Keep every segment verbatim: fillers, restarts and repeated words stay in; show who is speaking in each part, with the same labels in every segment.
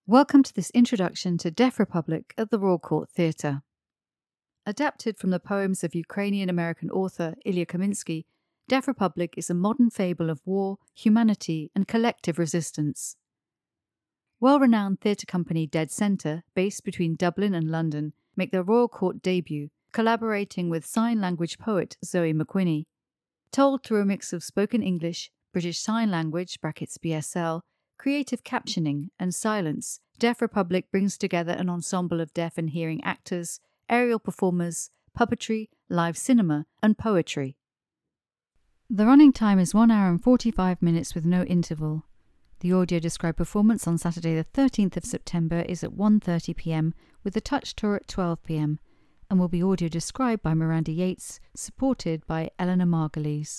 Speaker 1: Welcome to this introduction to Deaf Republic at the Royal Court Theatre. Adapted from the poems of Ukrainian-American author Ilya Kaminsky, Deaf Republic is a modern fable of war, humanity, and collective resistance. Well-renowned theatre company Dead Centre, based between Dublin and London, make their Royal Court debut, collaborating with sign language poet Zoe McWhinney. Told through a mix of spoken English, British Sign Language brackets B S L, creative captioning, and silence, Deaf Republic brings together an ensemble of deaf and hearing actors, aerial performers, puppetry, live cinema, and poetry. The running time is one hour and forty-five minutes with no interval. The audio-described performance on Saturday the thirteenth of September is at one thirty p m with the touch tour at twelve p m and will be audio-described by Miranda Yates, supported by Eleanor Margulies.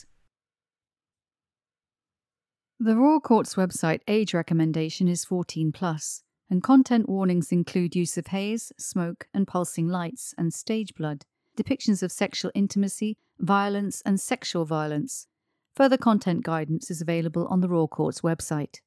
Speaker 1: The Royal Court's website age recommendation is fourteen plus, and content warnings include use of haze, smoke, and pulsing lights, and stage blood, depictions of sexual intimacy, violence, and sexual violence. Further content guidance is available on the Royal Court's website.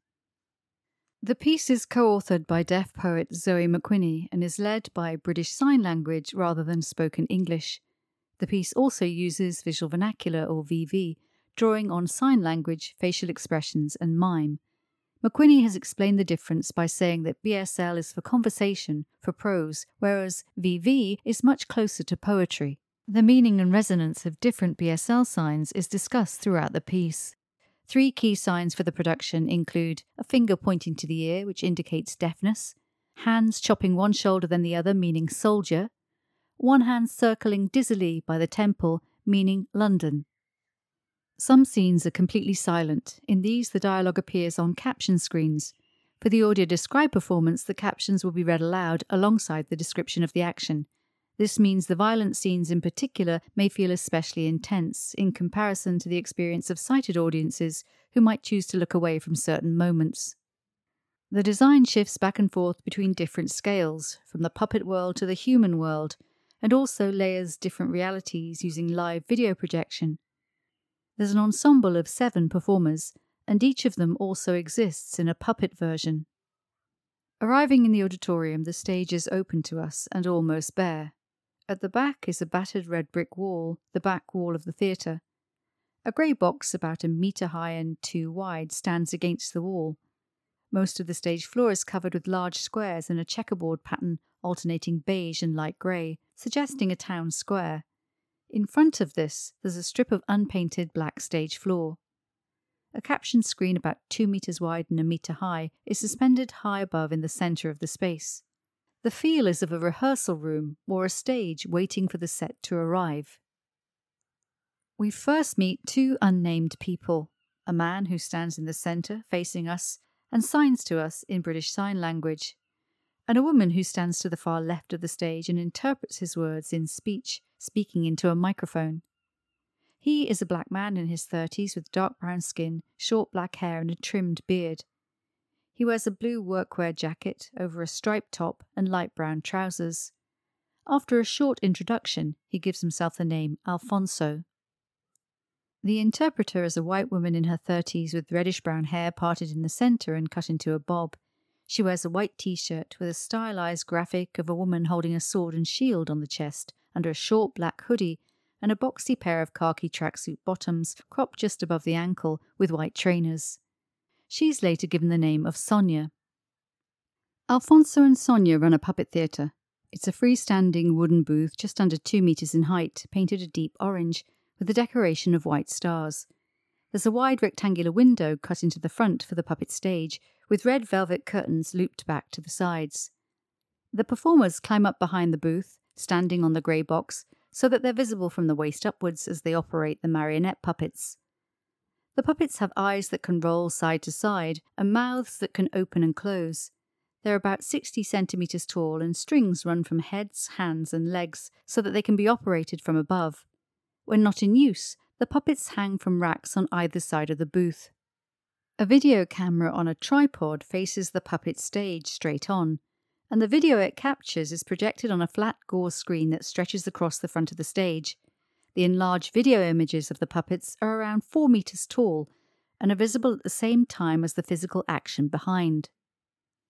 Speaker 1: The piece is co-authored by deaf poet Zoe McWhinney and is led by British Sign Language rather than spoken English. The piece also uses visual vernacular, or V V, drawing on sign language, facial expressions, and mime. McWhinney has explained the difference by saying that B S L is for conversation, for prose, whereas V V is much closer to poetry. The meaning and resonance of different B S L signs is discussed throughout the piece. Three key signs for the production include a finger pointing to the ear, which indicates deafness, hands chopping one shoulder then the other, meaning soldier, one hand circling dizzily by the temple, meaning London. Some scenes are completely silent. In these, the dialogue appears on caption screens. For the audio-described performance, the captions will be read aloud alongside the description of the action. This means the violent scenes in particular may feel especially intense in comparison to the experience of sighted audiences who might choose to look away from certain moments. The design shifts back and forth between different scales, from the puppet world to the human world, and also layers different realities using live video projection. There's an ensemble of seven performers, and each of them also exists in a puppet version. Arriving in the auditorium, the stage is open to us and almost bare. At the back is a battered red brick wall, the back wall of the theatre. A grey box about a metre high and two wide stands against the wall. Most of the stage floor is covered with large squares in a checkerboard pattern alternating beige and light grey, suggesting a town square. In front of this, there's a strip of unpainted black stage floor. A caption screen about two metres wide and a metre high is suspended high above in the centre of the space. The feel is of a rehearsal room or a stage waiting for the set to arrive. We first meet two unnamed people, a man who stands in the centre facing us and signs to us in British Sign Language, and a woman who stands to the far left of the stage and interprets his words in speech, speaking into a microphone. He is a black man in his thirties with dark brown skin, short black hair and a trimmed beard. He wears a blue workwear jacket over a striped top and light brown trousers. After a short introduction, he gives himself the name Alfonso. The interpreter is a white woman in her thirties with reddish-brown hair parted in the centre and cut into a bob. She wears a white t-shirt with a stylized graphic of a woman holding a sword and shield on the chest under a short black hoodie and a boxy pair of khaki tracksuit bottoms cropped just above the ankle with white trainers. She's later given the name of Sonia. Alfonso and Sonia run a puppet theatre. It's a freestanding wooden booth just under two metres in height, painted a deep orange, with a decoration of white stars. There's a wide rectangular window cut into the front for the puppet stage, with red velvet curtains looped back to the sides. The performers climb up behind the booth, standing on the grey box, so that they're visible from the waist upwards as they operate the marionette puppets. The puppets have eyes that can roll side to side and mouths that can open and close. They're about sixty centimetres tall and strings run from heads, hands and legs so that they can be operated from above. When not in use, the puppets hang from racks on either side of the booth. A video camera on a tripod faces the puppet stage straight on, and the video it captures is projected on a flat gauze screen that stretches across the front of the stage. The enlarged video images of the puppets are around four metres tall and are visible at the same time as the physical action behind.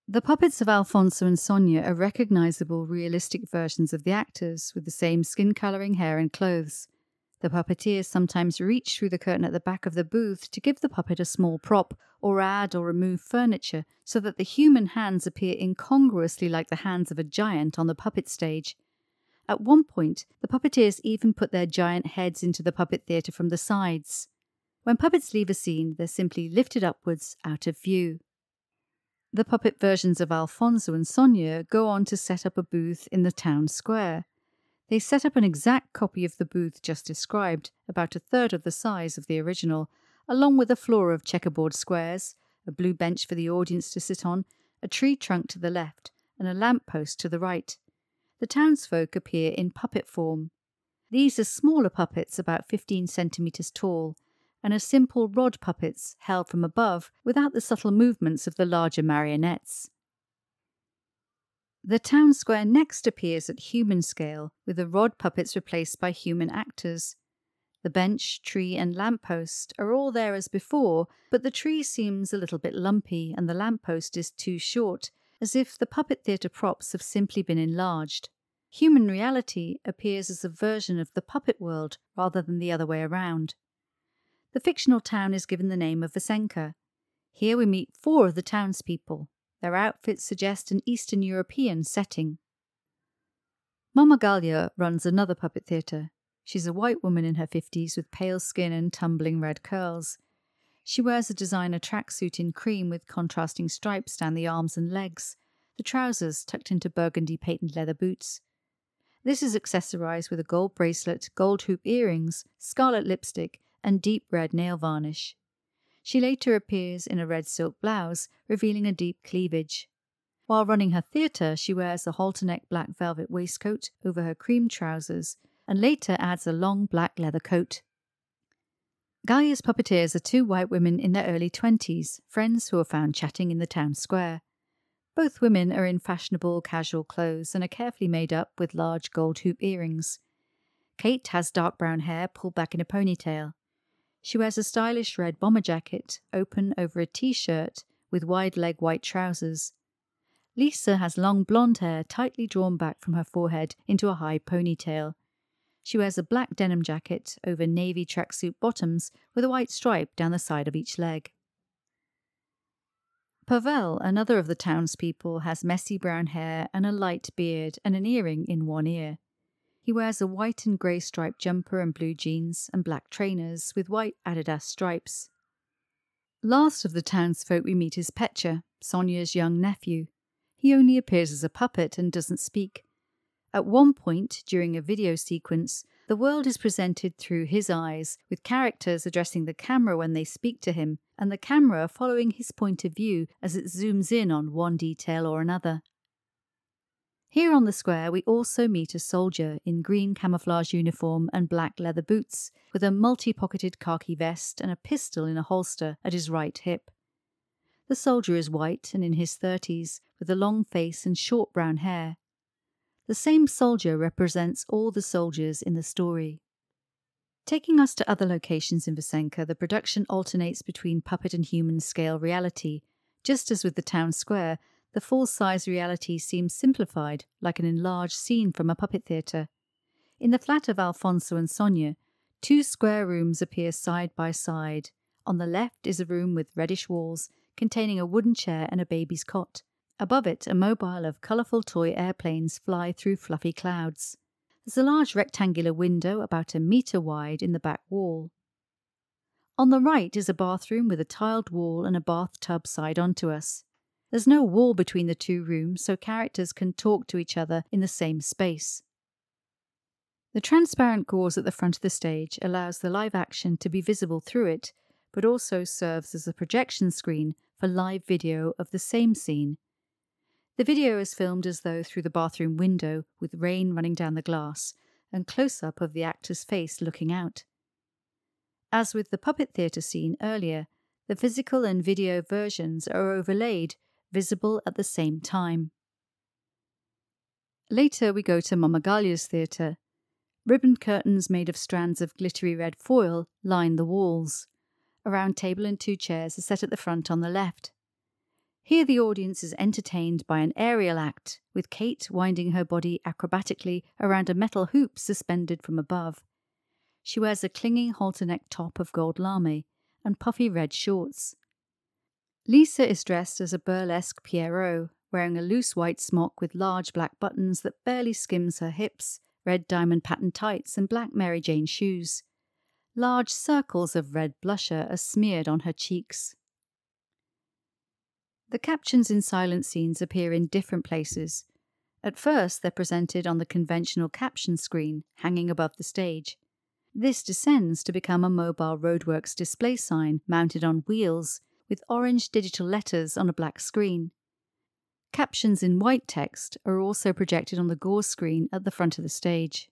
Speaker 1: The puppets of Alfonso and Sonia are recognisable, realistic versions of the actors, with the same skin colouring, hair and clothes. The puppeteers sometimes reach through the curtain at the back of the booth to give the puppet a small prop, or add or remove furniture, so that the human hands appear incongruously like the hands of a giant on the puppet stage. At one point, the puppeteers even put their giant heads into the puppet theatre from the sides. When puppets leave a scene, they're simply lifted upwards out of view. The puppet versions of Alfonso and Sonia go on to set up a booth in the town square. They set up an exact copy of the booth just described, about a third of the size of the original, along with a floor of checkerboard squares, a blue bench for the audience to sit on, a tree trunk to the left, and a lamp post to the right. The townsfolk appear in puppet form. These are smaller puppets about fifteen centimetres tall, and are simple rod puppets held from above without the subtle movements of the larger marionettes. The town square next appears at human scale, with the rod puppets replaced by human actors. The bench, tree and lamppost are all there as before, but the tree seems a little bit lumpy and the lamppost is too short, as if the puppet theatre props have simply been enlarged. Human reality appears as a version of the puppet world rather than the other way around. The fictional town is given the name of Vasenka. Here we meet four of the townspeople. Their outfits suggest an Eastern European setting. Mama Gallia runs another puppet theatre. She's a white woman in her fifties with pale skin and tumbling red curls. She wears a designer tracksuit in cream with contrasting stripes down the arms and legs, the trousers tucked into burgundy patent leather boots. This is accessorised with a gold bracelet, gold hoop earrings, scarlet lipstick, and deep red nail varnish. She later appears in a red silk blouse, revealing a deep cleavage. While running her theatre, she wears a halter-neck black velvet waistcoat over her cream trousers, and later adds a long black leather coat. Gallia's puppeteers are two white women in their early twenties, friends who are found chatting in the town square. Both women are in fashionable casual clothes and are carefully made up with large gold hoop earrings. Kate has dark brown hair pulled back in a ponytail. She wears a stylish red bomber jacket, open over a t-shirt, with wide-leg white trousers. Lisa has long blonde hair tightly drawn back from her forehead into a high ponytail. She wears a black denim jacket over navy tracksuit bottoms with a white stripe down the side of each leg. Pavel, another of the townspeople, has messy brown hair and a light beard and an earring in one ear. He wears a white and grey striped jumper and blue jeans and black trainers with white Adidas stripes. Last of the townsfolk we meet is Petya, Sonia's young nephew. He only appears as a puppet and doesn't speak. At one point, during a video sequence, the world is presented through his eyes, with characters addressing the camera when they speak to him, and the camera following his point of view as it zooms in on one detail or another. Here on the square we also meet a soldier in green camouflage uniform and black leather boots, with a multi-pocketed khaki vest and a pistol in a holster at his right hip. The soldier is white and in his thirties, with a long face and short brown hair. The same soldier represents all the soldiers in the story. Taking us to other locations in Vasenka, the production alternates between puppet and human scale reality. Just as with the town square, the full-size reality seems simplified, like an enlarged scene from a puppet theatre. In the flat of Alfonso and Sonia, two square rooms appear side by side. On the left is a room with reddish walls, containing a wooden chair and a baby's cot. Above it, a mobile of colourful toy airplanes fly through fluffy clouds. There's a large rectangular window about a metre wide in the back wall. On the right is a bathroom with a tiled wall and a bathtub side onto us. There's no wall between the two rooms, so characters can talk to each other in the same space. The transparent gauze at the front of the stage allows the live action to be visible through it, but also serves as a projection screen for live video of the same scene. The video is filmed as though through the bathroom window, with rain running down the glass, and close-up of the actor's face looking out. As with the puppet theatre scene earlier, the physical and video versions are overlaid, visible at the same time. Later we go to Mama Gallia's theatre. Ribbon curtains made of strands of glittery red foil line the walls. A round table and two chairs are set at the front on the left. Here the audience is entertained by an aerial act, with Kate winding her body acrobatically around a metal hoop suspended from above. She wears a clinging halter-neck top of gold lame and puffy red shorts. Lisa is dressed as a burlesque Pierrot, wearing a loose white smock with large black buttons that barely skims her hips, red diamond patterned tights and black Mary Jane shoes. Large circles of red blusher are smeared on her cheeks. The captions in silent scenes appear in different places. At first, they're presented on the conventional caption screen hanging above the stage. This descends to become a mobile Roadworks display sign mounted on wheels with orange digital letters on a black screen. Captions in white text are also projected on the gauze screen at the front of the stage.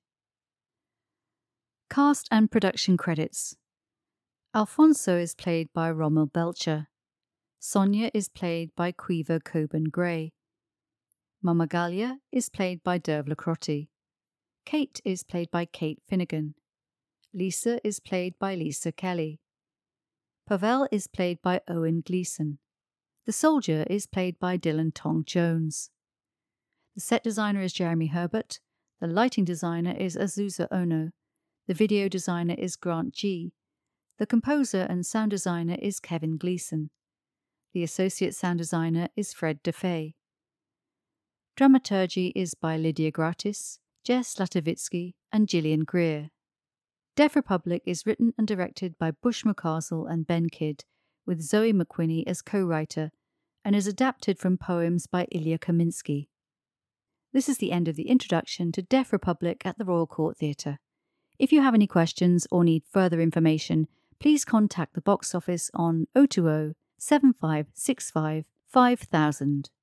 Speaker 1: Cast and production credits. Alfonso is played by Rommel Belcher. Sonia is played by Quiver Coburn Gray. Mama Galia is played by Dervla Crotty. Kate is played by Kate Finnegan. Lisa is played by Lisa Kelly. Pavel is played by Owen Gleason. The soldier is played by Dylan Tong Jones. The set designer is Jeremy Herbert. The lighting designer is Azusa Ono. The video designer is Grant G. The composer and sound designer is Kevin Gleason. The associate sound designer is Fred DeFay. Dramaturgy is by Lydia Gratis, Jess Latovitsky, and Gillian Greer. Deaf Republic is written and directed by Bush McCarsell and Ben Kidd, with Zoe McQuinney as co-writer, and is adapted from poems by Ilya Kaminsky. This is the end of the introduction to Deaf Republic at the Royal Court Theatre. If you have any questions or need further information, please contact the box office on oh two oh, seven five six five, five thousand.